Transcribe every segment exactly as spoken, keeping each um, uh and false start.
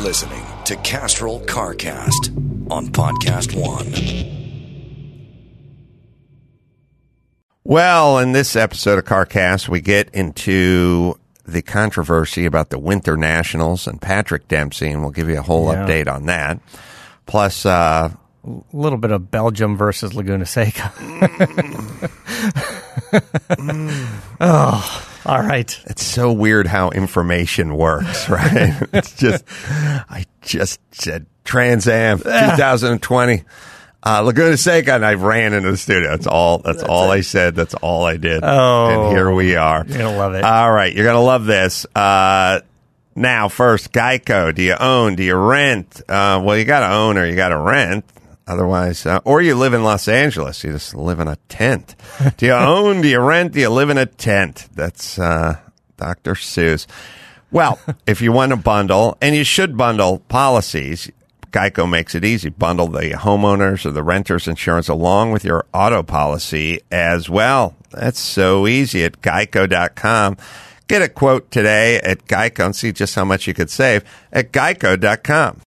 listening to Castrol CarCast on Podcast One. Well, in this episode of CarCast, we get into the controversy about the Winter Nationals and Patrick Dempsey, and we'll give you a whole yeah. update on that. Plus, uh, a little bit of Belgium versus Laguna Seca. mm. Oh, all right. It's so weird how information works, right? It's just, I just said Trans Am twenty twenty. Uh, Laguna Seca, and I ran into the studio. That's all. That's, that's all it. I said. That's all I did. Oh, and here we are. You're gonna love it. All right, you're gonna love this. Uh, now, first, Geico. Do you own? Do you rent? Uh, well, you got to own or you got to rent. Otherwise, uh, or you live in Los Angeles. You just live in a tent. Do you own? Do you rent? Do you live in a tent? That's uh, Doctor Seuss. Well, if you want to bundle, and you should bundle policies, Geico makes it easy. Bundle the homeowners or the renters insurance along with your auto policy as well. That's so easy at geico dot com. Get a quote today at Geico and see just how much you could save at geico dot com.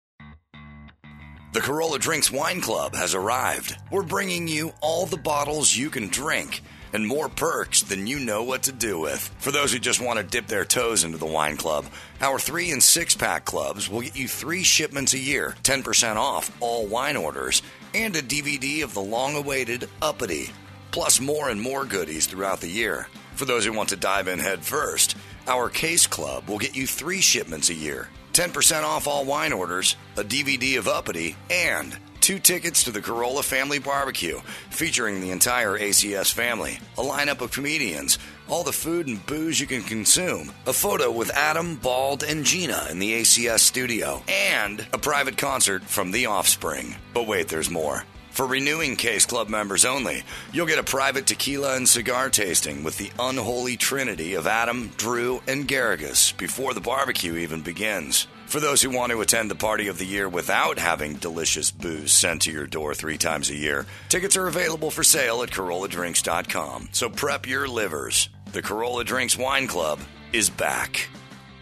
The Corolla Drinks Wine Club has arrived. We're bringing you all the bottles you can drink and more perks than you know what to do with. For those who just want to dip their toes into the wine club, our three and six pack clubs will get you three shipments a year, ten percent off all wine orders, and a D V D of the long-awaited Uppity, plus more and more goodies throughout the year. For those who want to dive in head first, our Case Club will get you three shipments a year, ten percent off all wine orders, a D V D of Uppity, and two tickets to the Corolla Family Barbecue, featuring the entire A C S family, a lineup of comedians, all the food and booze you can consume, a photo with Adam, Bald, and Gina in the A C S studio, and a private concert from The Offspring. But wait, there's more. For renewing Case Club members only, you'll get a private tequila and cigar tasting with the unholy trinity of Adam, Drew, and Garrigus before the barbecue even begins. For those who want to attend the party of the year without having delicious booze sent to your door three times a year, tickets are available for sale at Corolla Drinks dot com. So prep your livers. The Corolla Drinks Wine Club is back.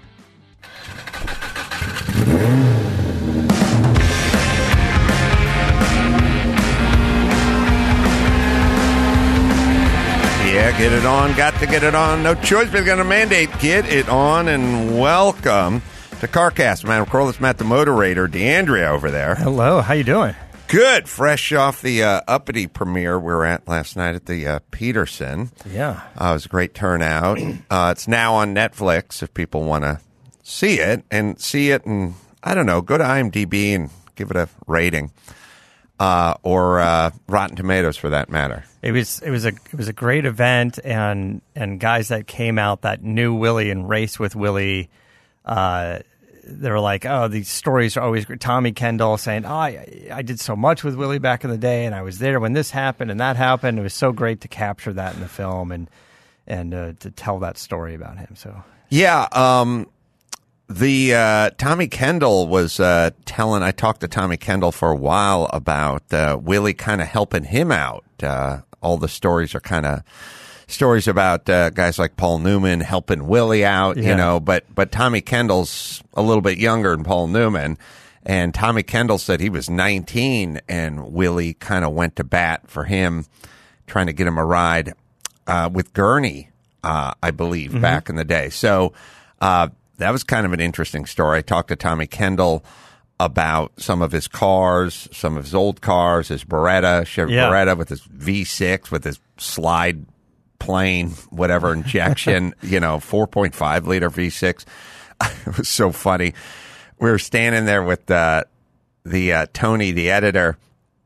Yeah, get it on. Got to get it on. No choice. We're going to mandate. Get it on and welcome to CarCast. Man, of course, Matt the Moderator, DeAndrea over there. Hello. How you doing? Good. Fresh off the uh, Uppity premiere we were at last night at the uh, Peterson. Yeah. Uh, it was a great turnout. Uh, it's now on Netflix if people want to see it. And see it and, I don't know, go to IMDb and give it a rating. Uh, or uh, Rotten Tomatoes, for that matter. It was it was a it was a great event, and and guys that came out that knew Willie and raced with Willie, uh, they were like, oh, these stories are always great. Tommy Kendall saying, oh, I, I did so much with Willie back in the day, and I was there when this happened and that happened. It was so great to capture that in the film and and uh, to tell that story about him. So yeah. Um, The uh, Tommy Kendall was uh, telling. I talked to Tommy Kendall for a while about uh, Willie kind of helping him out. Uh, all the stories are kind of stories about uh, guys like Paul Newman helping Willie out, yeah. you know. But but Tommy Kendall's a little bit younger than Paul Newman, and Tommy Kendall said he was nineteen, and Willie kind of went to bat for him, trying to get him a ride uh, with Gurney, uh, I believe, mm-hmm. back in the day. So. Uh, That was kind of an interesting story. I talked to Tommy Kendall about some of his cars, some of his old cars, his Beretta, Chevy yeah. Beretta with his V six, with his slide plane, whatever, injection, you know, four point five liter V six. It was so funny. We were standing there with uh, the uh, Tony, the editor,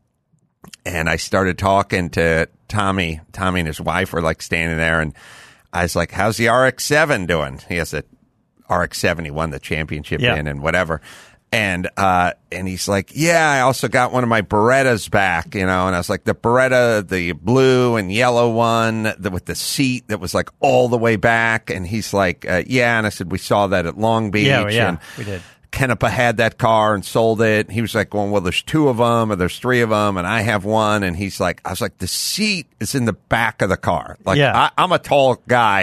and I started talking to Tommy. Tommy and his wife were like standing there, and I was like, how's the R X seven doing? He has a R X seven, he won the championship yeah. in and whatever. And uh, and he's like, yeah, I also got one of my Berettas back, you know. And I was like, the Beretta, the blue and yellow one the, with the seat that was like all the way back. And he's like, uh, yeah. And I said, we saw that at Long Beach. Yeah, yeah, and we did. Kenepa had that car and sold it. He was like, going, well, there's two of them or there's three of them, and I have one. And he's like, I was like, the seat is in the back of the car. Like, yeah. I, I'm a tall guy.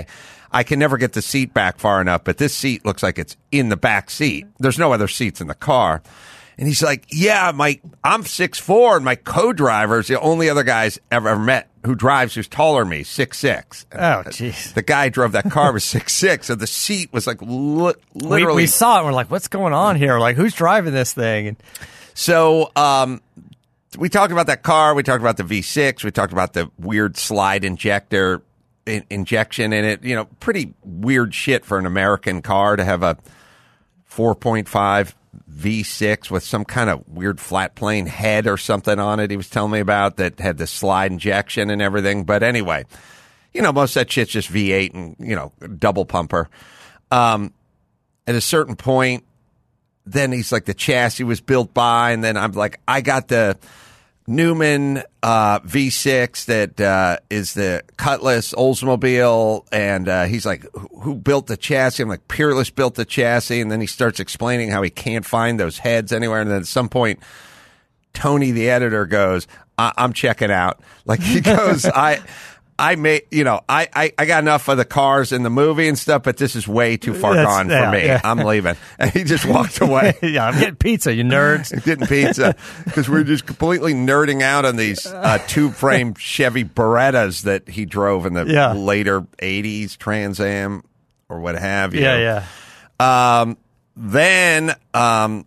I can never get the seat back far enough, but this seat looks like it's in the back seat. There's no other seats in the car. And he's like, yeah, my I'm six foot four, and my co-driver is the only other guys ever, ever met who drives who's taller than me, six foot six. Oh, jeez. The guy who drove that car was six foot six, so the seat was like li- literally. We, we saw it, and we're like, what's going on here? Like, who's driving this thing? And so um, we talked about that car. We talked about the V six. We talked about the weird slide injector in, injection in it. You know, pretty weird shit for an American car to have a four point five V six with some kind of weird flat plane head or something on it he was telling me about that had the slide injection and everything. But anyway, you know, most of that shit's just V eight and, you know, double pumper. Um, at a certain point, then he's like, the chassis was built by, and then I'm like, I got the Newman uh, V six that uh, is the Cutlass Oldsmobile, and uh, he's like, who built the chassis? I'm like, Peerless built the chassis, and then he starts explaining how he can't find those heads anywhere, and then at some point, Tony, the editor, goes, I- I'm checking out. Like, he goes, I... I may, you know, I, I, I got enough of the cars in the movie and stuff, but this is way too far That's, gone yeah, for me. yeah. I'm leaving. And he just walked away. yeah, I'm getting pizza, you nerds. Getting pizza. Because we were just completely nerding out on these uh, tube-frame Chevy Berettas that he drove in the Yeah. later eighties, Trans Am or what have you. Yeah, yeah. Um, then um,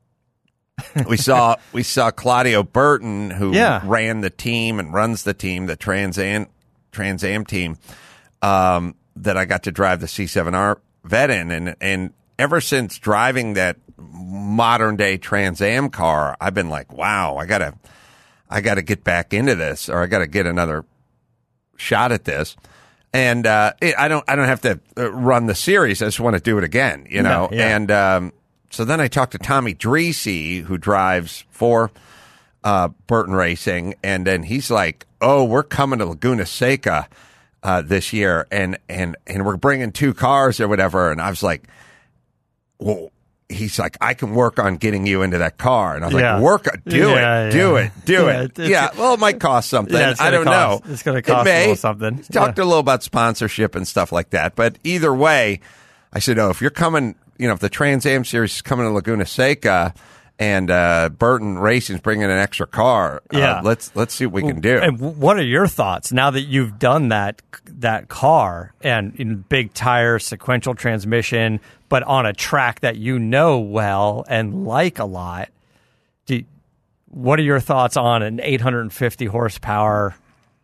we saw we saw Claudio Burton, who Yeah. ran the team and runs the team, the Trans Am Trans Am team, um, that I got to drive the C seven R Vet in, and and ever since driving that modern day Trans Am car, I've been like, wow, I gotta I gotta get back into this, or I gotta get another shot at this. And uh, it, I don't I don't have to uh, run the series. I just want to do it again, you know. Yeah, yeah. And um, so then I talked to Tommy Dreese, who drives for uh, Burton Racing, and then he's like, oh, we're coming to Laguna Seca uh, this year, and, and, and we're bringing two cars or whatever. And I was like, well, he's like, I can work on getting you into that car. And I was Yeah. like, work, do Yeah, it, do yeah. it, do Yeah, it. it's- Yeah, well, it might cost something. Yeah, it's I gonna don't cost- know. it's gonna It cost a may. little something. Talked Yeah. a little about sponsorship and stuff like that. But either way, I said, oh, if you're coming, you know, if the Trans Am series is coming to Laguna Seca, and uh, Burton Racing's bringing an extra car, uh, Yeah. let's let's see what we can do. And what are your thoughts now that you've done that that car and in big tire, sequential transmission, but on a track that you know well and like a lot? Do you, what are your thoughts on an eight hundred fifty horsepower,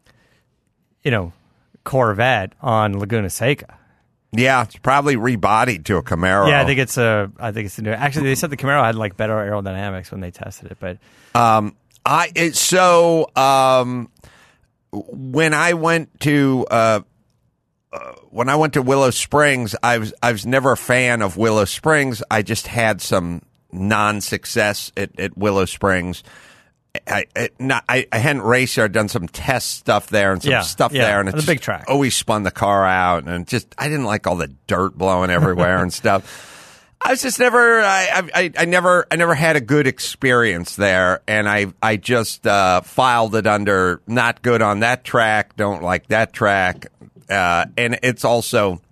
you know, Corvette on Laguna Seca? Yeah, it's probably rebodied to a Camaro. Yeah, I think it's a. I think it's a new. Actually, they said the Camaro had like better aerodynamics when they tested it, but Um, I it, so um, when I went to uh, uh, when I went to Willow Springs, I was I was never a fan of Willow Springs. I just had some non-success at, at Willow Springs. I, I not I, I hadn't raced there. I'd done some test stuff there and some Yeah, stuff yeah, there, and on it's a big track. always spun the car out, and just I didn't like all the dirt blowing everywhere and stuff. I was just never I, I I never I never had a good experience there, and I I just uh, filed it under not good on that track, don't like that track, uh, and it's also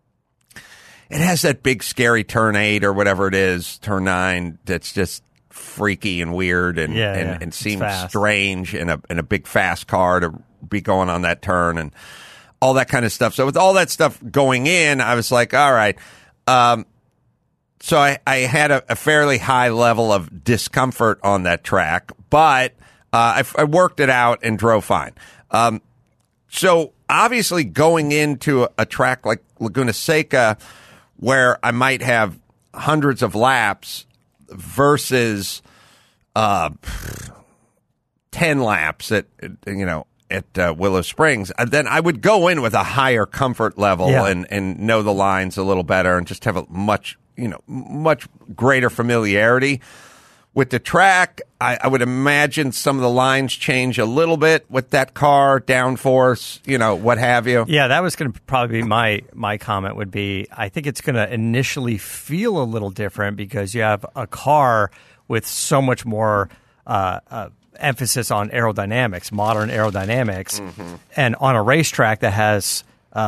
it has that big scary turn eight or whatever it is, turn nine that's just freaky and weird and Yeah, and, yeah. and It's seems fast. strange in a in a big fast car to be going on that turn and all that kind of stuff. So with all that stuff going in, I was like, all right. Um, so I, I had a, a fairly high level of discomfort on that track, but uh, I, I worked it out and drove fine. Um, so obviously going into a, a track like Laguna Seca, where I might have hundreds of laps versus uh, ten laps at, you know, at uh, Willow Springs, then I would go in with a higher comfort level Yeah. and, and know the lines a little better and just have a much, you know, much greater familiarity with the track. I, I would imagine some of the lines change a little bit with that car, downforce, you know, what have you. Yeah, that was going to probably be my my comment would be I think it's going to initially feel a little different because you have a car with so much more uh, uh, emphasis on aerodynamics, modern aerodynamics, mm-hmm. and on a racetrack that has uh,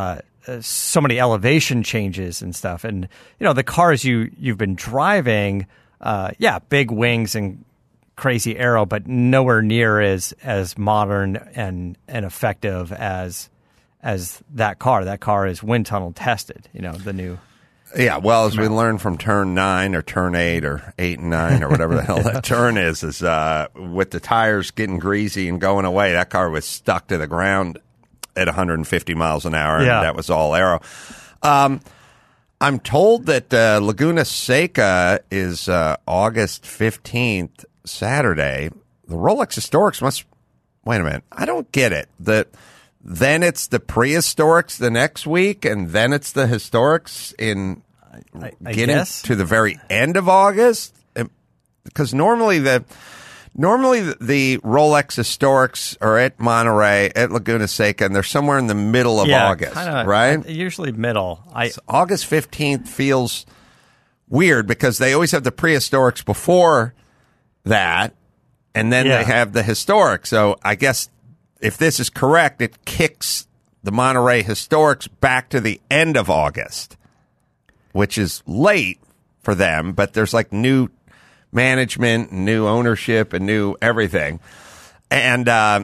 uh, so many elevation changes and stuff. And you know, the cars you you've been driving, uh, yeah, big wings and crazy aero, but nowhere near as as modern and and effective as as that car. That car is wind tunnel tested. You know, the new. Yeah, well, as we learned from turn nine or turn eight or eight and nine or whatever the hell that turn is, is uh, with the tires getting greasy and going away, that car was stuck to the ground at one hundred fifty miles an hour, and yeah. that was all aero. Um, I'm told that uh, Laguna Seca is uh, August fifteenth, Saturday. The Rolex Historics must... Wait a minute. I don't get it. The... Then it's the prehistorics the next week, and then it's the historics in I, I getting guess. to the very end of August. Because normally the normally the, the Rolex historics are at Monterey, at Laguna Seca, and they're somewhere in the middle of yeah, August, kinda, right? Usually middle. I so August fifteenth feels weird because they always have the prehistorics before that, and then yeah. they have the historic. So I guess. If this is correct, it kicks the Monterey Historics back to the end of August, which is late for them, but there's like new management, new ownership, and new everything. And uh,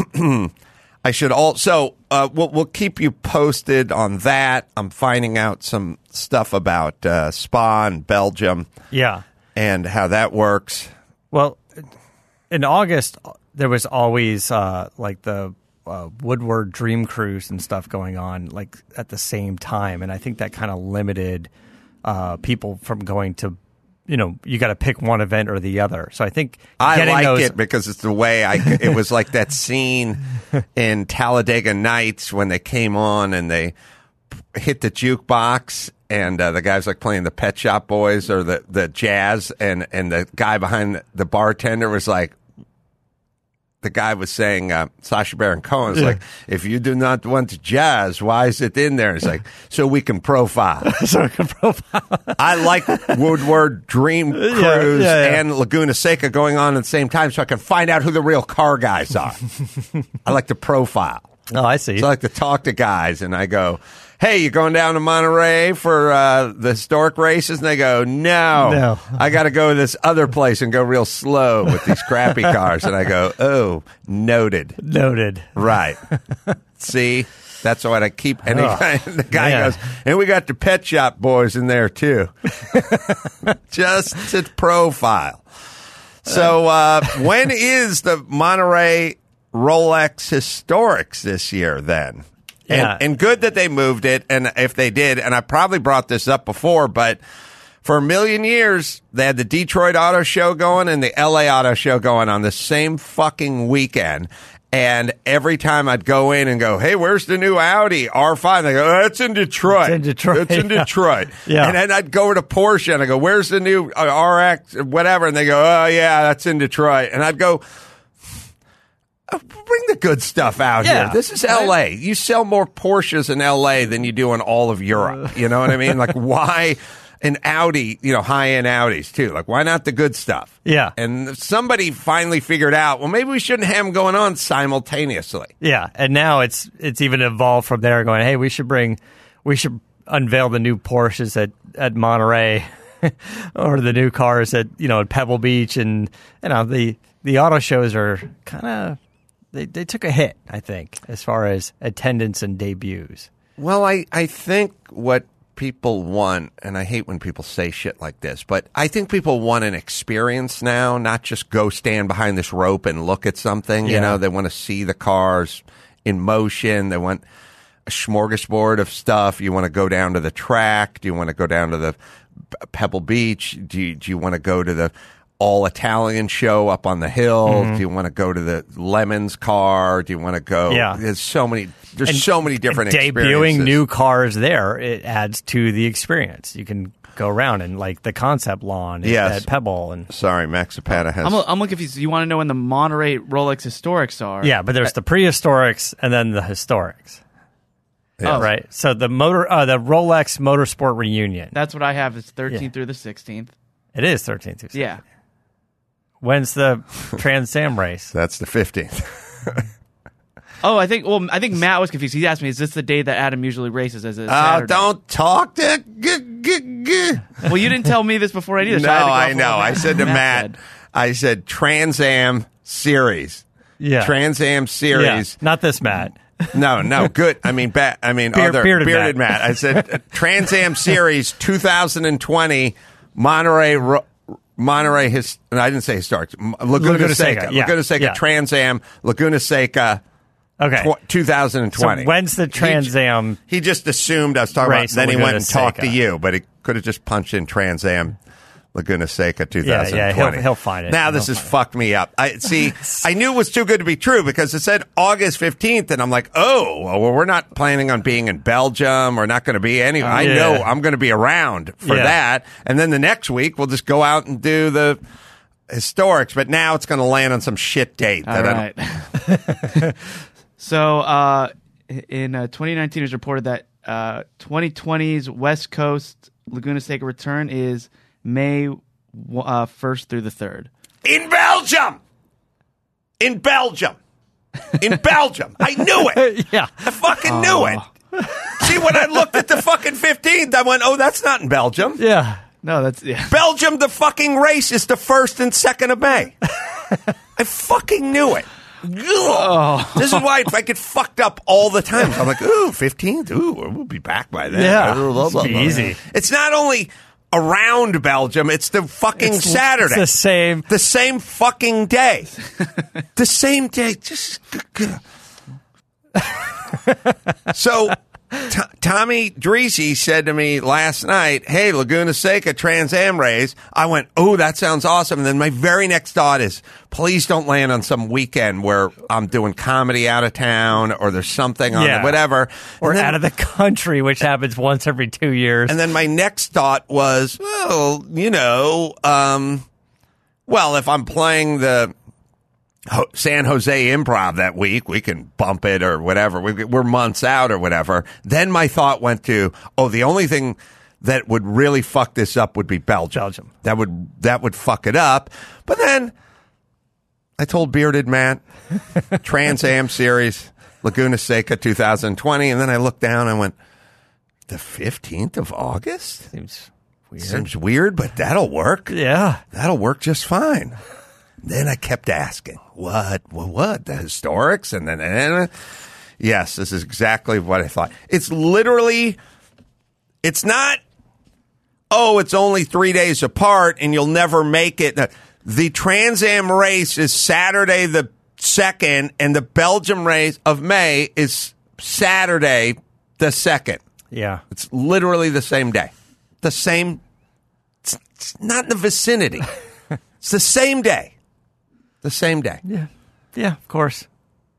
I should also, uh, we'll, we'll keep you posted on that. I'm finding out some stuff about uh, Spa in Belgium yeah. and how that works. Well, in August... There was always uh, like the uh, Woodward Dream Cruise and stuff going on like at the same time, and I think that kind of limited uh, people from going to, you know, you got to pick one event or the other. So I think I like those- it because it's the way I. It was like that scene in Talladega Nights when they came on and they hit the jukebox. And uh, the guy's like playing the Pet Shop Boys or the, the jazz, and, and the guy behind the bartender was like. The guy was saying, uh, Sacha Baron Cohen was yeah. like, if you do not want jazz, why is it in there? He's like, so we can profile. so we can profile. I like Woodward Dream Cruise yeah, yeah, yeah. and Laguna Seca going on at the same time so I can find out who the real car guys are. I like to profile. Oh, I see. So I like to talk to guys, and I go, hey, you going down to Monterey for uh, the historic races? And they go, no, no. I got to go to this other place and go real slow with these crappy cars. And I go, oh, noted. Noted. Right. See, that's what I keep. And oh, he, the guy man. goes, and we got the Pet Shop Boys in there, too. Just to profile. So uh, when is the Monterey Rolex Historics this year, then? Yeah. And, and good that they moved it, and if they did, and I probably brought this up before, but for a million years, they had the Detroit Auto Show going and the L A Auto Show going on the same fucking weekend. And every time I'd go in and go, hey, where's the new Audi R five? They go, oh, that's in Detroit. It's in Detroit. It's in Detroit. Yeah. And then I'd go to Porsche and I go, where's the new R X, whatever? And they go, oh, yeah, that's in Detroit. And I'd go, oh, bring the good stuff out yeah. here. This is L A. You sell more Porsches in L A than you do in all of Europe. You know what I mean? Like, why an Audi, you know, high-end Audis, too? Like, why not the good stuff? Yeah. And somebody finally figured out, well, maybe we shouldn't have them going on simultaneously. Yeah, and now it's it's even evolved from there, going, hey, we should bring, we should unveil the new Porsches at, at Monterey or the new cars at, you know, at Pebble Beach. And, you know, the, the auto shows are kind of, They they took a hit, I think, as far as attendance and debuts. Well, I, I think what people want, and I hate when people say shit like this, but I think people want an experience now, not just go stand behind this rope and look at something. Yeah. You know, they want to see the cars in motion. They want a smorgasbord of stuff. You want to go down to the track. Do you want to go down to the Pebble Beach? Do you, do you want to go to the all Italian show up on the hill? Mm-hmm. Do you want to go to the Lemons car? Do you want to go? Yeah. There's so many, there's and, so many different debuting experiences. new cars there, it adds to the experience. You can go around and like the concept lawn yes. at Pebble. And sorry, Max Zapata has. I'm a, I'm looking confused. You want to know when the Monterey Rolex Historics are? yeah, but there's the prehistorics and then the historics. Yeah. Oh. Right. So the motor, uh, the Rolex Motorsport Reunion. That's what I have. It's thirteenth Yeah. through the sixteenth. It is thirteenth through Yeah. When's the Trans Am race? That's the fifteenth. Oh, I think. Well, I think Matt was confused. He asked me, "Is this the day that Adam usually races?" As a Oh, Saturday? don't talk to. G- g- g- Well, you didn't tell me this before either. So no, I, had to go I off know. what I said to Matt, said. I said Trans Am Series. Yeah. Trans Am Yeah, Series. not this Matt. No, no, good. I mean, ba- I mean, Beard- other bearded bearded Matt. Matt. I said uh, Trans Am Series twenty twenty, Monterey, Ro- Monterey. His, no, I didn't say historic. M- Laguna, Laguna Seca, Seca, yeah, Laguna Seca, yeah. Trans Am, Laguna Seca, Okay. tw- twenty twenty. So when's the Trans Am? He just assumed I was talking Race about. Then he Laguna went and talked to Seca. you, but he could have just punched in Trans Am. Laguna Seca twenty twenty. Yeah, yeah, he'll- he'll find it. Now this He'll has find fucked me up. I see. I knew it was too good to be true because it said August fifteenth, and I'm like, oh, well, we're not planning on being in Belgium. We're not going to be any. I yeah. know I'm going to be around for Yeah. that, and then the next week we'll just go out and do the historics. But now it's going to land on some shit date. All that I don't- right. So, uh, in uh, twenty nineteen, it was reported that uh, twenty twenty's West Coast Laguna Seca return is May uh, first through the third. in Belgium. In Belgium. In Belgium. I knew it. Yeah. I fucking knew it. See, when I looked at the fucking fifteenth, I went, oh, that's not in Belgium. Yeah. No, that's yeah. Belgium, the fucking race is the first and second of May. I fucking knew it. Ugh. This is why I get fucked up all the time. I'm like, ooh, fifteenth? Ooh, we'll be back by then. Yeah. Blah, blah, blah, It's blah. easy. It's not only around Belgium, it's the fucking It's- Saturday. It's the same. The same fucking day. The same day. Just so T- Tommy Dreesy said to me last night, hey, Laguna Seca Trans Am race. I went, oh, that sounds awesome. And then my very next thought is, please don't land on some weekend where I'm doing comedy out of town or there's something on Yeah. whatever. Or And then- out of the country, which happens once every two years. and then my next thought was, well, you know, um, well, if I'm playing the Ho- San Jose Improv that week, we can bump it or whatever. We, we're months out or whatever. Then my thought went to, oh, the only thing that would really fuck this up would be Belgium. Belgium. That would that would fuck it up. But then I told Bearded Matt, Trans Am Series, Laguna Seca twenty twenty, and then I looked down and went, the fifteenth of August? Seems weird. Seems weird, but that'll work. Yeah. That'll work just fine. Then I kept asking, what, what, what? The historics? And then, and, yes, this is exactly what I thought. It's literally, it's not, oh, it's only three days apart and you'll never make it. The Trans Am race is Saturday the second, and the Belgium race of May is Saturday the second. Yeah. It's literally the same day. The same, it's, it's not in the vicinity. It's the same day. The same day. Yeah. Yeah, of course.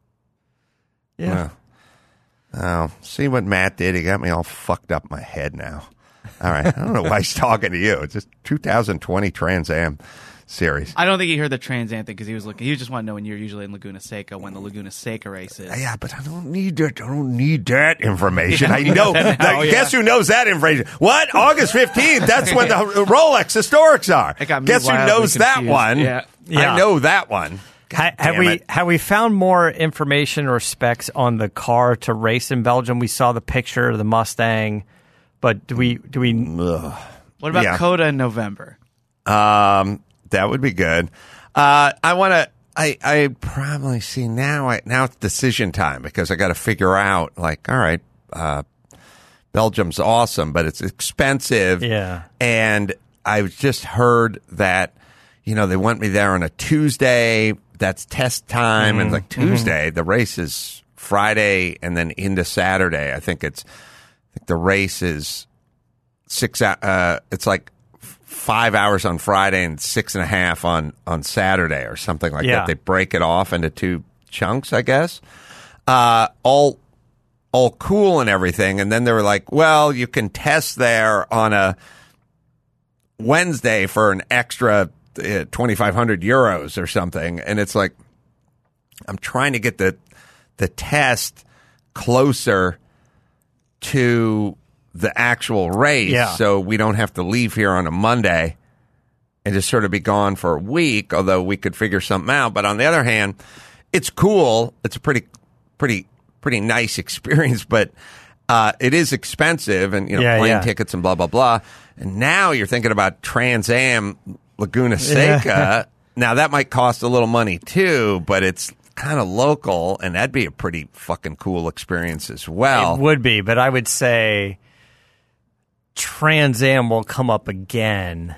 Yeah. Oh, see what Matt did? He got me all fucked up in my head now. All right. I don't know why he's talking to you. It's just twenty twenty Trans Am series. I don't think he heard the Trans Am thing because he was looking. He just wanted to know when you're usually in Laguna Seca when the Laguna Seca race is. Yeah, but I don't need that. I don't need that information. I we know. know that now, yeah. Guess who knows that information? What? August fifteenth. That's when the Rolex historics are. It got me Guess who wildly knows that confused. one? Yeah. Yeah. I know that one. Ha- have damn we it. have we found more information or specs on the car to race in Belgium? We saw the picture of the Mustang, but do we do we? Ugh. What about Yeah. Coda in November? Um, that would be good. Uh, I want to. I I probably see now. I now it's decision time because I got to figure out. Like, all right, uh, Belgium's awesome, but it's expensive. Yeah. And I've just heard that, you know, they want me there on a Tuesday. That's test time, Mm-hmm. and like Tuesday, the race is Friday, and then into Saturday. I think it's. I think the race is six. Uh, it's like five hours on Friday and six and a half on, on Saturday or something like Yeah. that. They break it off into two chunks, I guess. Uh, all, all cool and everything. And then they were like, well, you can test there on a Wednesday for an extra uh, twenty-five hundred euros or something. And it's like, I'm trying to get the, the test closer to the actual race, Yeah. so we don't have to leave here on a Monday and just sort of be gone for a week, although we could figure something out. But on the other hand, it's cool. It's a pretty pretty pretty nice experience, but uh, it is expensive, and you know, Yeah, plane yeah. tickets and blah blah blah. And now you're thinking about Trans Am Laguna Seca. Yeah. Now that might cost a little money too, but it's kind of local, and that'd be a pretty fucking cool experience as well. It would be, but I would say Trans Am will come up again.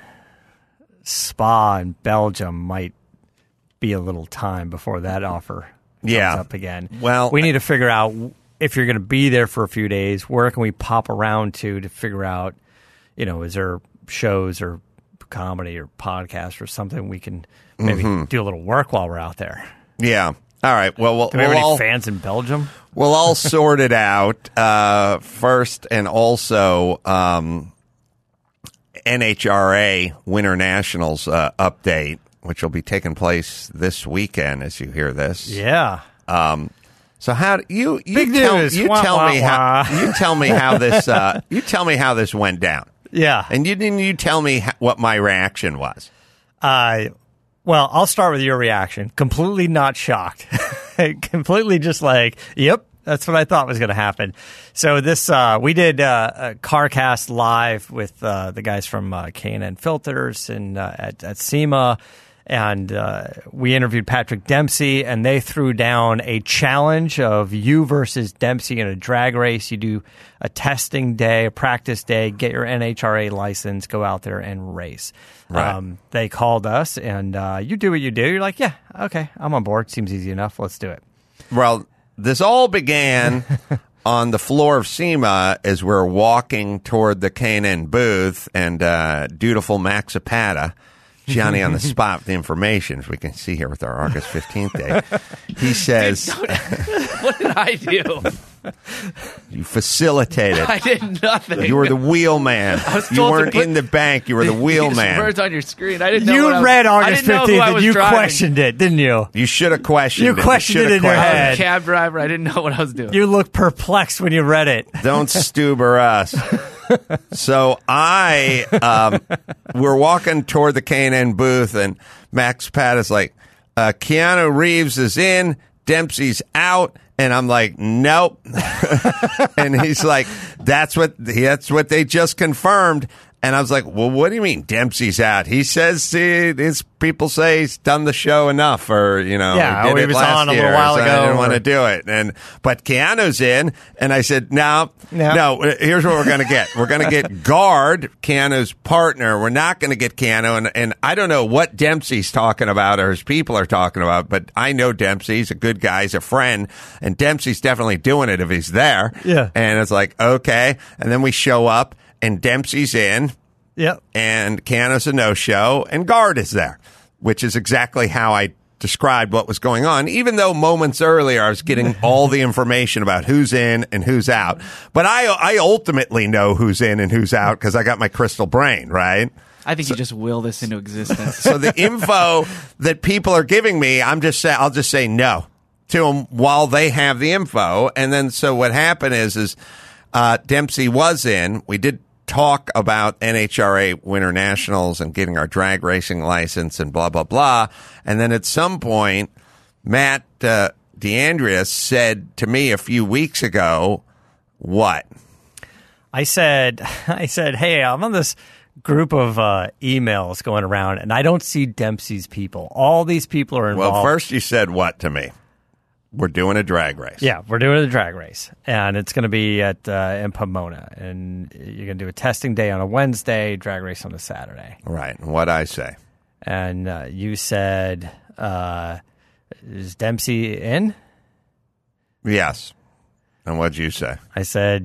Spa in Belgium might be a little time before that offer comes Yeah. up again. Well, we need to figure out if you're going to be there for a few days, where can we pop around to to figure out, you know, is there shows or comedy or podcasts or something we can maybe Mm-hmm. do a little work while we're out there. Yeah. All right. Well, we'll, Do we have we'll any all, fans in Belgium? we'll all sort it out uh, first, and also um, N H R A Winter Nationals uh, update, which will be taking place this weekend as you hear this. Yeah. So how do you you Big tell news. you Wah, tell wah, me how wah. you tell me how this uh, you tell me how this went down, Yeah. and you didn't you tell me ha- what my reaction was. Uh, well, I'll start with your reaction. Completely not shocked. Completely just like, yep, that's what I thought was going to happen. So this, uh, we did uh, a CarCast live with uh, the guys from uh, K and N Filters and uh, at, at SEMA. And uh, we interviewed Patrick Dempsey, and they threw down a challenge of you versus Dempsey in a drag race. You do a testing day, a practice day, get your N H R A license, go out there and race. Right. Um, they called us, and uh, you do what you do. You're like, yeah, okay, I'm on board. Seems easy enough. Let's do it. Well, this all began on the floor of SEMA as we're walking toward the K and N booth, and uh, dutiful Max Zapata, Johnny on the spot with the information, as we can see here with our August fifteenth day. He says, What did I do? you facilitated. I did nothing. You were the wheelman. was You told to weren't put in the bank. You were the These wheelman. words on your screen. I didn't know. what I You was- read I August didn't know who fifteenth, I and was you driving. questioned it, didn't you? You should have questioned You it. questioned should it have in your I was head. a cab driver. I didn't know what I was doing. You looked perplexed when you read it. Don't stuber us. So I, um, we're walking toward the K and N booth, and Max Pat is like, uh, Keanu Reeves is in, Dempsey's out, and I'm like, nope. And he's like, that's what that's what they just confirmed. And I was like, well, what do you mean Dempsey's out? He says he, his people say he's done the show enough, or, you know, Yeah, did or he it was last on a little year, while so ago, I didn't want or- to do it. And but Keanu's in, and I said, no, No. no. Here's what we're going to get. We're going to get Guard, Keanu's partner. We're not going to get Keanu, and and I don't know what Dempsey's talking about or his people are talking about, but I know Dempsey. He's a good guy. He's a friend, and Dempsey's definitely doing it if he's there. Yeah. And it's like, okay. And then we show up, and Dempsey's in, Yep. and Keanu's a no-show, and Guard is there, which is exactly how I described what was going on, even though moments earlier I was getting all the information about who's in and who's out. But I, I ultimately know who's in and who's out because I got my crystal brain, right? I think you just will this into existence. So the info that people are giving me, I'm just say, I'll just say no to them while they have the info. And then so what happened is, is uh, Dempsey was in. We did talk about N H R A Winter Nationals and getting our drag racing license and blah, blah, blah. And then at some point, Matt uh, DeAndrea said to me a few weeks ago, what? I said, I said, hey, I'm on this group of uh, emails going around, and I don't see Dempsey's people. All these people are involved. Well, first you said what to me? We're doing a drag race. Yeah, we're doing a drag race, and it's going to be at uh, in Pomona, and you're going to do a testing day on a Wednesday, drag race on a Saturday. Right. And what'd I say? And uh, you said, uh, is Dempsey in? Yes. And what'd you say? I said,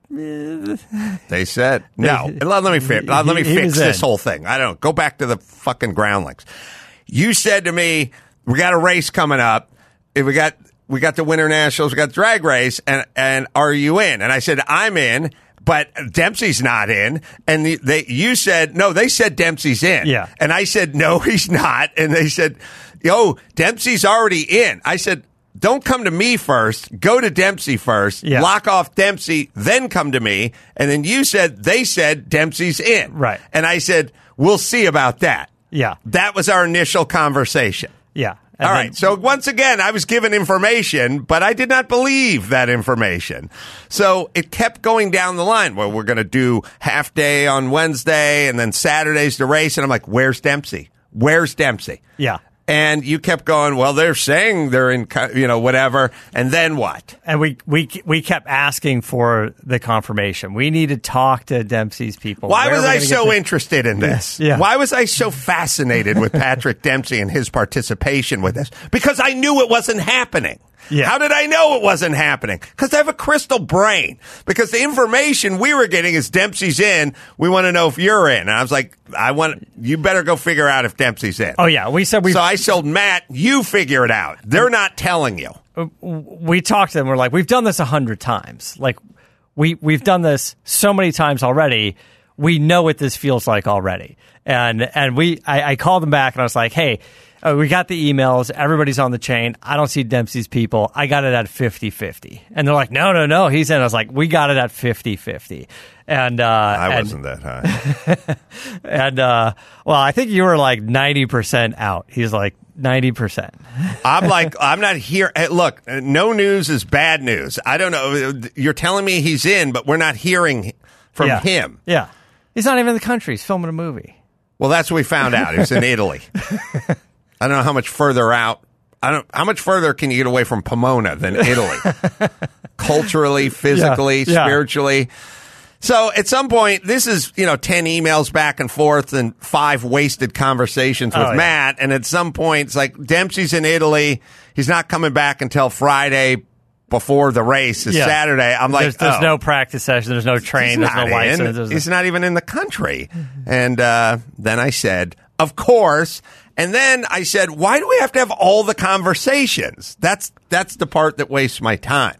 They said no. Let, let me fi- let me He- he fix was this in. whole thing. I don't go back to the fucking groundlings. You said to me, "We got a race coming up. If we got we got the Winter Nationals. We got the drag race, and and are you in?" And I said, "I'm in." But Dempsey's not in, and the, they. You said no. They said Dempsey's in, Yeah. and I said no, he's not. And they said, "Yo, Dempsey's already in." I said, "Don't come to me first. Go to Dempsey first. Yeah. Lock off Dempsey, then come to me." And then you said they said Dempsey's in, Right. And I said, "We'll see about that." yeah, That was our initial conversation. yeah. And All then- right. So once again, I was given information, but I did not believe that information. So it kept going down the line. Well, we're going to do half day on Wednesday and then Saturday's the race. And I'm like, where's Dempsey? Where's Dempsey? Yeah. And you kept going, well, they're saying they're in, co- you know, whatever. And then what? And we, we we kept asking for the confirmation. We need to talk to Dempsey's people. Why Where was are we I gonna get so the- interested in this? Yeah. Why was I so fascinated with Patrick Dempsey and his participation with this? Because I knew it wasn't happening. Yeah. How did I know it wasn't happening? Because I have a crystal brain. Because the information we were getting is Dempsey's in. We want to know if you're in. And I was like, I want you better go figure out if Dempsey's in. Oh, yeah. We said we So I told Matt, you figure it out. They're not telling you. we talked to them. We're like, we've done this a hundred times. Like, we we've done this so many times already. We know what this feels like already. And and we, I, I called them back and I was like, hey, uh, we got the emails. Everybody's on the chain. I don't see Dempsey's people. I got it at fifty-fifty. And they're like, no, no, no. He's in. I was like, we got it at fifty-fifty. And uh, I and, wasn't that high. and uh, well, I think you were like ninety percent out. He's like ninety percent. I'm like, I'm not here. Hey, look, no news is bad news. I don't know. You're telling me he's in, but we're not hearing from yeah. him. Yeah. He's not even in the country. He's filming a movie. Well, that's what we found out. He was in Italy. I don't know how much further out. I don't. How much further can you get away from Pomona than Italy? Culturally, physically, Yeah, yeah. spiritually. So at some point, this is, you know, ten emails back and forth and five wasted conversations with Oh, yeah. Matt. And at some point, it's like, Dempsey's in Italy. He's not coming back until Friday before the race is Yeah. Saturday. I'm like, there's, there's oh. no practice session. There's no train. He's There's no not license. in. There's He's not even in the country. And uh, then I said, of course. And then I said, why do we have to have all the conversations? That's that's the part that wastes my time.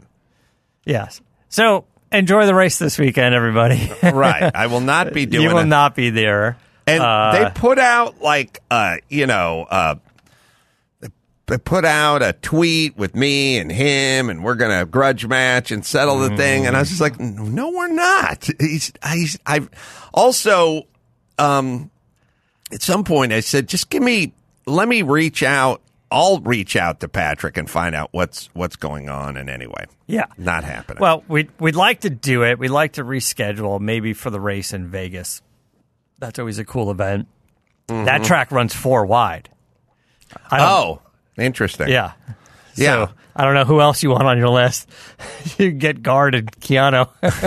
Yes. So enjoy the race this weekend, everybody. Right. I will not be doing You will it. not be there. And Uh, they put out like, uh, you know, uh, they put out a tweet with me and him, and we're gonna grudge match and settle the thing. And I was just like, no, we're not. He's, he's, I also, um, at some point I said, just give me, let me reach out. I'll reach out to Patrick and find out what's what's going on. And anyway, Yeah. not happening. Well, we'd, we'd like to do it. We'd like to reschedule maybe for the race in Vegas. That's always a cool event. That track runs four wide. I don't- oh, interesting. Yeah. Yeah. So, I don't know who else you want on your list. You can get Guard and Keanu.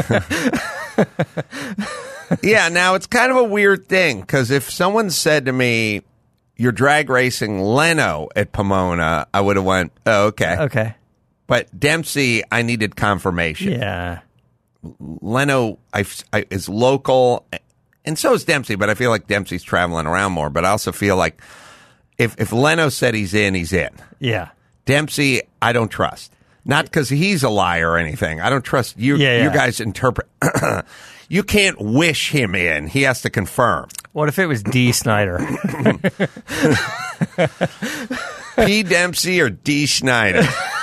Yeah, now it's kind of a weird thing because if someone said to me, "You're drag racing Leno at Pomona," I would have went, "Oh, okay." Okay. But Dempsey, I needed confirmation. Yeah. Leno I, I, is local, and so is Dempsey. But I feel like Dempsey's traveling around more. But I also feel like if if Leno said he's in, he's in. Yeah. Dempsey, I don't trust. Not because he's a liar or anything. I don't trust you. Yeah, yeah. You guys interpret. You can't wish him in. He has to confirm. What if it was D. Snyder? P. Dempsey or D. Schneider.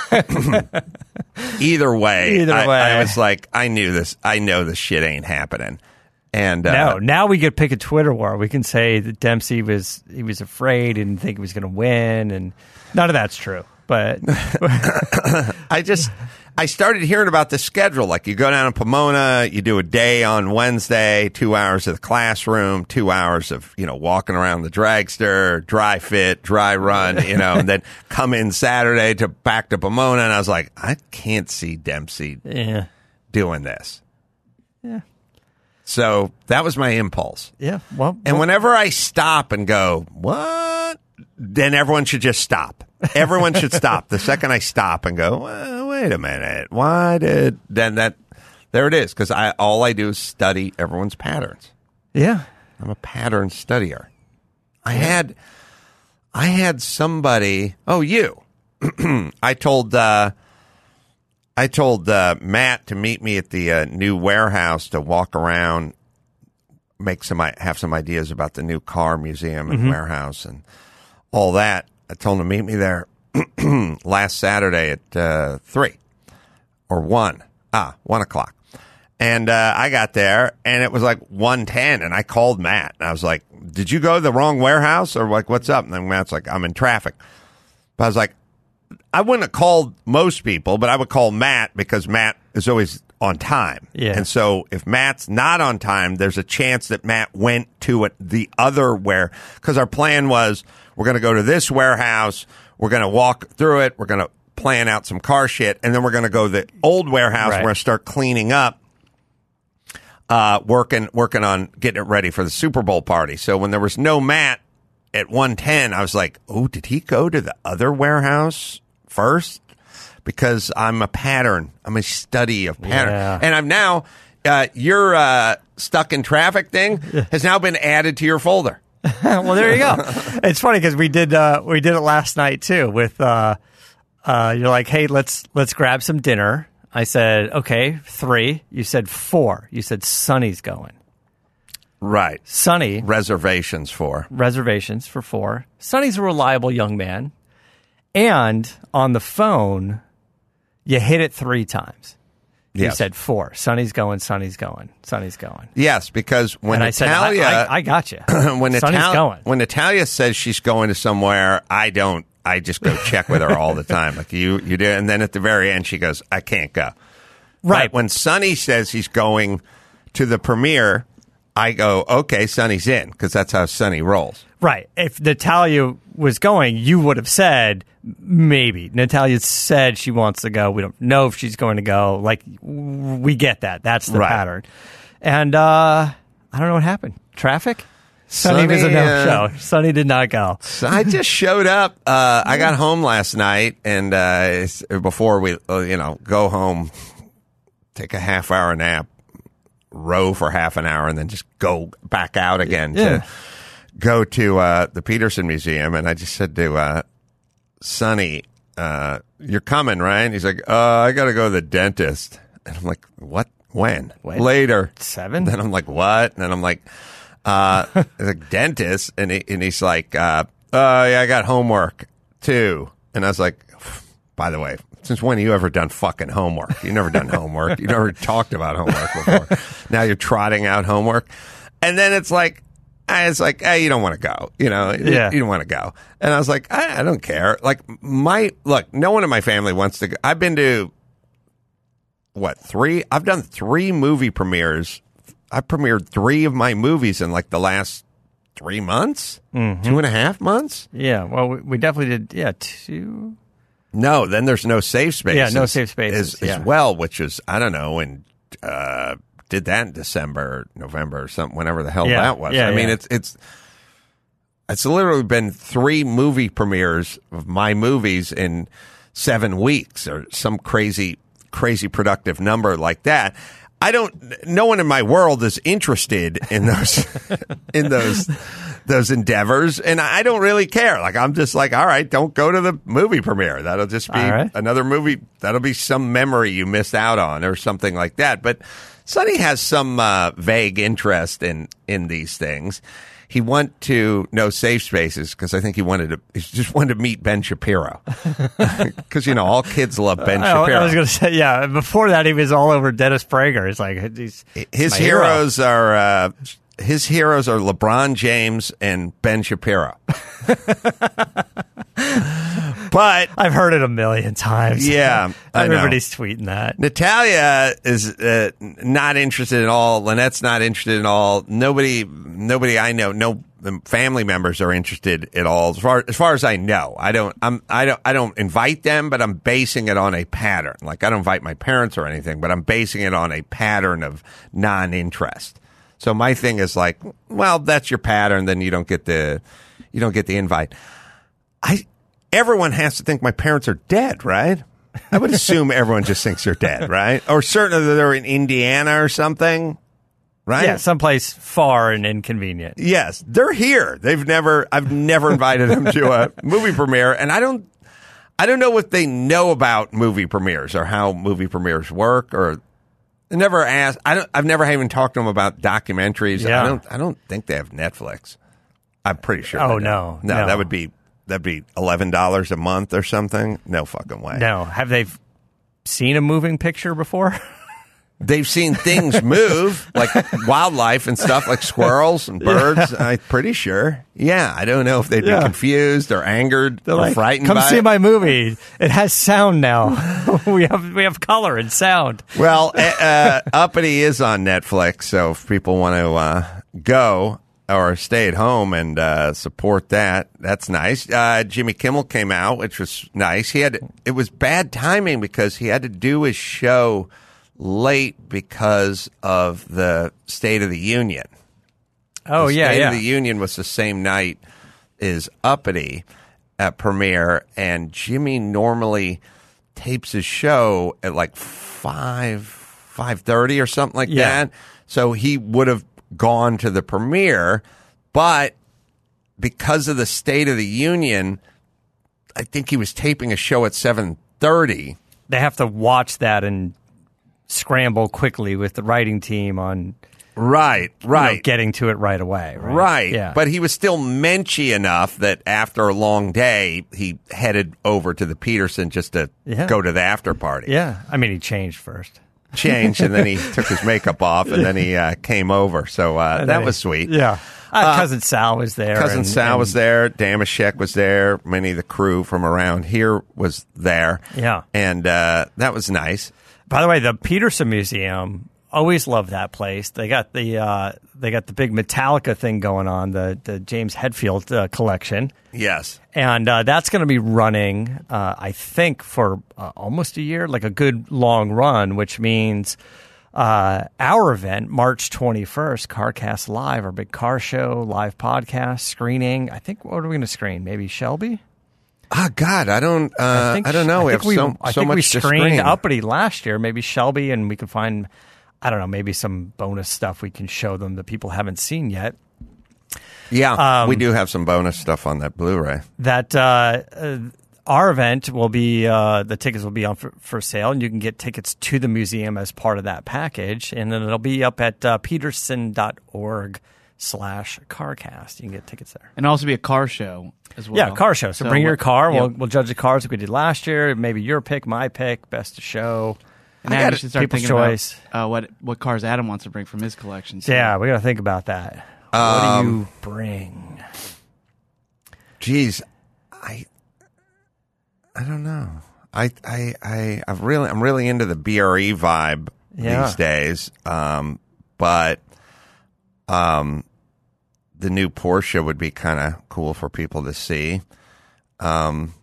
Either way, Either I, way. I was like, I knew this. I know this shit ain't happening. And uh, No, now we could pick a Twitter war. We can say that Dempsey was he was afraid and didn't think he was going to win, and none of that's true. But I just I started hearing about the schedule. Like you go down to Pomona, you do a day on Wednesday, two hours of the classroom, two hours of you know walking around the dragster, dry fit, dry run, you know, and then come in Saturday to back to Pomona. And I was like, I can't see Dempsey yeah, doing this. yeah, So that was my impulse. yeah. Well, And well, whenever I stop and go, what? Then everyone should just stop. Everyone should stop. The second I stop and go, well, wait a minute. Why did, then that, there it is. Because I, all I do is study everyone's patterns. yeah, I'm a pattern studier. I had, I had somebody, oh, you. I told, uh, I told uh, Matt to meet me at the uh, new warehouse to walk around, make some, have some ideas about the new car museum and warehouse and all that. I told him to meet me there last Saturday at uh, three or one. Ah, one o'clock. And uh, I got there, and it was like one ten, and I called Matt, and I was like, did you go to the wrong warehouse, or like, what's up? And then Matt's like, I'm in traffic. But I was like, I wouldn't have called most people, but I would call Matt because Matt is always on time. Yeah. And so if Matt's not on time, there's a chance that Matt went to it, the other where, because our plan was we're going to go to this warehouse, we're going to walk through it, we're going to plan out some car shit, and then we're going to go to the old warehouse, Right. we're going to start cleaning up, uh, working, working on getting it ready for the Super Bowl party. So when there was no Matt at one ten, I was like, oh, did he go to the other warehouse first? Because I'm a pattern. I'm a study of pattern. Yeah. And I'm now, uh, your uh, stuck in traffic thing has now been added to your folder. Well, there you go. It's funny because we did uh, we did it last night too. With uh, uh, you're like, hey, let's let's grab some dinner. I said, okay, three. You said four. You said Sonny's going. Right. Sonny Reservations for. reservations for four. Sonny's a reliable young man, and on the phone, you hit it three times. You Yes. said four. Sonny's going. Sonny's going. Sonny's going. Yes, because when And I said, Natalia, I, I, I got you. when Sonny's Natalia, going. when Natalia says she's going to somewhere, I don't. I just go check with her all the time. Like you, you do, and then at the very end, she goes, "I can't go." Right. But when Sonny says he's going to the premiere, I go, "Okay, Sonny's in," because that's how Sonny rolls. Right. If Natalia was going, you would have said maybe. Natalia said she wants to go. We don't know if she's going to go. Like, we get that. That's the Right. pattern. And uh, I don't know what happened. Traffic? Sonny, Sonny, was a uh, no-show. Sonny did not go. So I just showed up. Uh, I got home last night, and uh, it's- before we, uh, you know, go home, take a half hour nap, row for half an hour, and then just go back out again Yeah. to go to uh, the Peterson Museum. And I just said to uh, Sonny, uh, "You're coming, right?" And he's like, uh, "I got to go to the dentist." And I'm like, "What? When? When? Later." Seven? Then I'm like, "What?" And then I'm like, uh, like dentist, and he, and he's like, uh, "Oh yeah, I got homework too." And I was like, "By the way, since when have you ever done fucking homework? You've never done homework. You never talked about homework before. Now you're trotting out homework." And then it's like, it's like, hey, you don't want to go, you know, Yeah. you don't want to go. And I was like, I, I don't care. Like my, look, no one in my family wants to go. I've been to what, three? I've done three movie premieres. I premiered three of my movies in like the last three months, Mm-hmm. two and a half months. Yeah. Well, we, we definitely did. Yeah. Two. No, then there's no safe spaces. Yeah, no safe spaces, as, yeah. as well, which is I don't know, and uh, did that in December, November, or something, whenever the hell Yeah, that was. yeah, I mean, yeah. it's it's it's literally been three movie premieres of my movies in seven weeks, or some crazy, crazy productive number like that. I don't. No one in my world is interested in those in those those endeavors, and I don't really care. Like I'm just like, all right, don't go to the movie premiere. That'll just be All right. another movie. That'll be some memory you missed out on, or something like that. But Sonny has some uh, vague interest in in these things. He went to No Safe Spaces because I think he wanted to. He just wanted to meet Ben Shapiro because you know all kids love Ben I, Shapiro. I was going to say, yeah. Before that, he was all over Dennis Prager. It's like, he's, His my hero. heroes are uh, his heroes are LeBron James and Ben Shapiro. But I've heard it a million times. yeah, I know. Everybody's tweeting that. Natalia is uh, not interested at all. Lynette's not interested at all. Nobody, nobody I know, no family members are interested at all. As far as far as I know, I don't. I'm. I don't. I don't invite them, but I'm basing it on a pattern. Like I don't invite my parents or anything, but I'm basing it on a pattern of non-interest. So my thing is like, well, that's your pattern. Then you don't get the, you don't get the invite. I. Everyone has to think my parents are dead, right? I would assume everyone just thinks they're dead, right? Or certainly they're in Indiana or something, right? Yeah, someplace far and inconvenient. Yes, they're here. They've never. I've never invited them to a movie premiere, and I don't. I don't know what they know about movie premieres or how movie premieres work, or I never asked. I don't. I've never even talked to them about documentaries. Yeah. I don't. I don't think they have Netflix. I'm pretty sure. Oh, they don't. no, no, no. that would be that'd be eleven dollars a month or something. No fucking way. No. Have they seen a moving picture before? they've seen things move, like wildlife and stuff, like squirrels and birds. Yeah. I'm pretty sure. Yeah, I don't know if they'd yeah. be confused or angered They're or like, frightened Come by see it. my movie. It has sound now. we have we have color and sound. Well, uh, Uppity is on Netflix, so if people want to uh, go or stay at home and uh, support that, that's nice. Uh, Jimmy Kimmel came out, which was nice. He had it was bad timing because he had to do his show late because of the State of the Union. Oh, the yeah, State yeah. of the Union was the same night as Uppity at premiere, and Jimmy normally tapes his show at like five, five thirty or something like yeah. that. So he would have gone to the premiere, but because of the State of the Union, I think he was taping a show at seven thirty. They have to watch that and scramble quickly with the writing team on right, right, you know, getting to it right away. Right, right. Yeah. But he was still menschy enough that after a long day, he headed over to the Peterson just to yeah. go to the after party. Yeah, I mean, he changed first. Changed, and then he took his makeup off, and then he uh, came over. So uh, that was sweet. Yeah. Uh, Uh, Cousin Sal was there. Cousin and, Sal and, was there. Damashek was there. Many of the crew from around here was there. Yeah. And uh, that was nice. By the way, the Peterson Museum, always loved that place. They got the uh, they got the big Metallica thing going on, the the James Hetfield uh, collection. Yes. And uh, that's going to be running, uh, I think, for uh, almost a year, like a good long run, which means uh, our event, March twenty-first, CarCast Live, our big car show, live podcast, screening. I think, what are we going to screen? Maybe Shelby? Oh, God, I don't uh, I, think, I don't know. I we have we, so, I so think much we to screened screen. Uppity last year, maybe Shelby, and we can find, I don't know, maybe some bonus stuff we can show them that people haven't seen yet. Yeah, Um, we do have some bonus stuff on that Blu-ray. That uh, uh, our event will be, uh, the tickets will be on for, for sale, and you can get tickets to the museum as part of that package. And then it'll be up at uh, peterson.org slash CarCast. You can get tickets there. And also be a car show as well. Yeah, car show. So, So bring your what- car. yeah. We'll, we'll judge the cars like we did last year. Maybe your pick, my pick, best of show. And I now got you should start people's thinking choice. about uh, what what cars Adam wants to bring from his collection. So. Yeah, we got to think about that. What Um, do you bring? Geez, I I don't know. I I I I've really I'm really into the B R E vibe Yeah. these days. Um, but um, the new Porsche would be kind of cool for people to see. Um,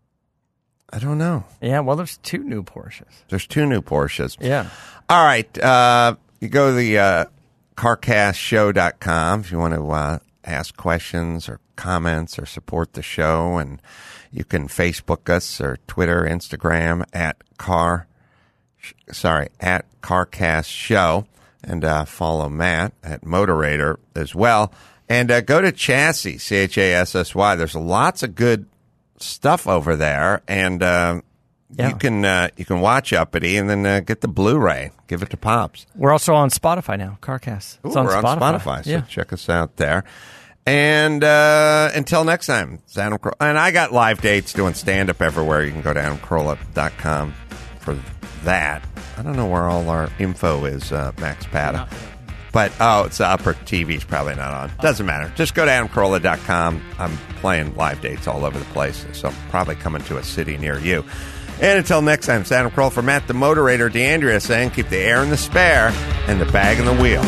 I don't know. Yeah, well, there's two new Porsches. There's two new Porsches. Yeah. All right. Uh, you go to the uh, car cast show dot com if you want to uh, ask questions or comments or support the show. And you can Facebook us or Twitter, Instagram at car, sorry, at CarCast Show. And uh, follow Matt at Motorator as well. And uh, go to Chassis, C H A S S Y. There's lots of good stuff over there. And uh, Yeah. you can uh, you can watch Uppity and then uh, get the Blu-ray. Give it to Pops. We're also on Spotify now, CarCast. It's Ooh, on we're Spotify. on Spotify, so Yeah. check us out there. And uh, until next time, it's Adam Carolla. And I got live dates doing stand-up everywhere. You can go to adam carolla dot com for that. I don't know where all our info is, uh, Max Pata. But, oh, it's the upper T V's probably not on. Doesn't matter. Just go to adam carolla dot com. I'm playing live dates all over the place, so probably coming to a city near you. And until next time, it's Adam Carolla for Matt the Motorator, DeAndrea saying keep the air in the spare and the bag in the wheel.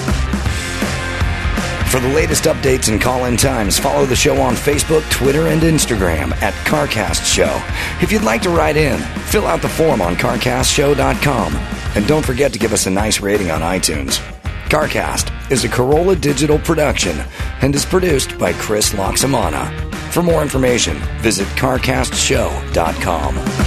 For the latest updates and call-in times, follow the show on Facebook, Twitter, and Instagram at CarCast Show. If you'd like to write in, fill out the form on car cast show dot com. And don't forget to give us a nice rating on iTunes. CarCast is a Corolla digital production and is produced by Chris Loxamana. For more information, visit car cast show dot com.